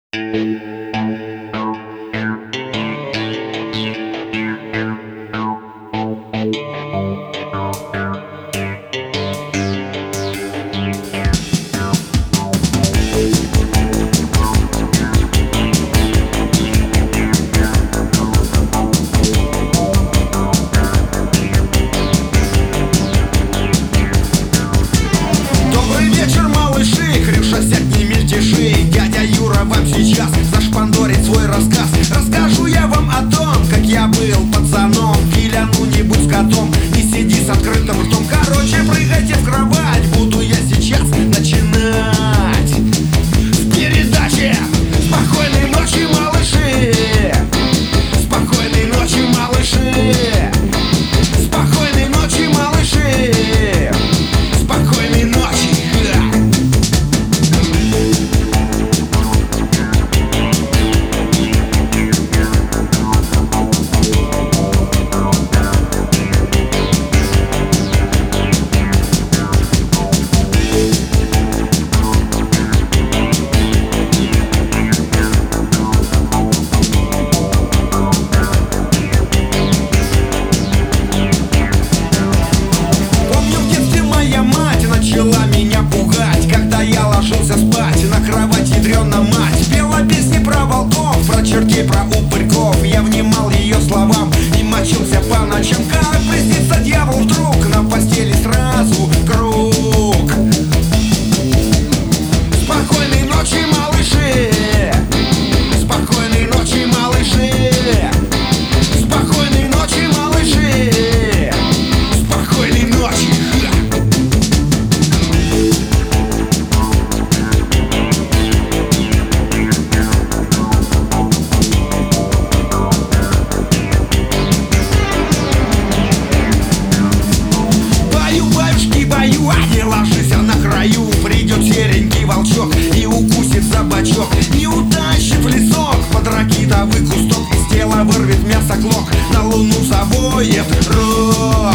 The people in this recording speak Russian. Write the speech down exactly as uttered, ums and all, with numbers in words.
Дядя Юра вам сейчас зашпандорит свой рассказ. Расскажу я вам о том, как я был пацаном. Филя, ну не будь скотом, не сиди с открытым ртом. Короче, прыгайте в кровать, буду я сейчас начинать. В передаче «Спокойной ночи, малыши». Спокойной ночи, малыши. Спокойной ночи, малыши. Спокойной ночи. Начала меня пугать, когда я ложился спать. На кровать ядрёна мать пела песни про волков, про чертей, про упырьков. Я внимал ее словам и мочился по ночам. Как приснится дьявол вдруг, на постели сразу круг. Спокойной ночи, малыши. Спокойной ночи, малыши. Спокойной ночи, малыши. Спокойной ночи. Бою, а не ложись на краю. Придет серенький волчок и укусит за бочок. Не утащит в лесок под ракитовый кусток. Из тела вырвет мясо клок, на луну завоет рок.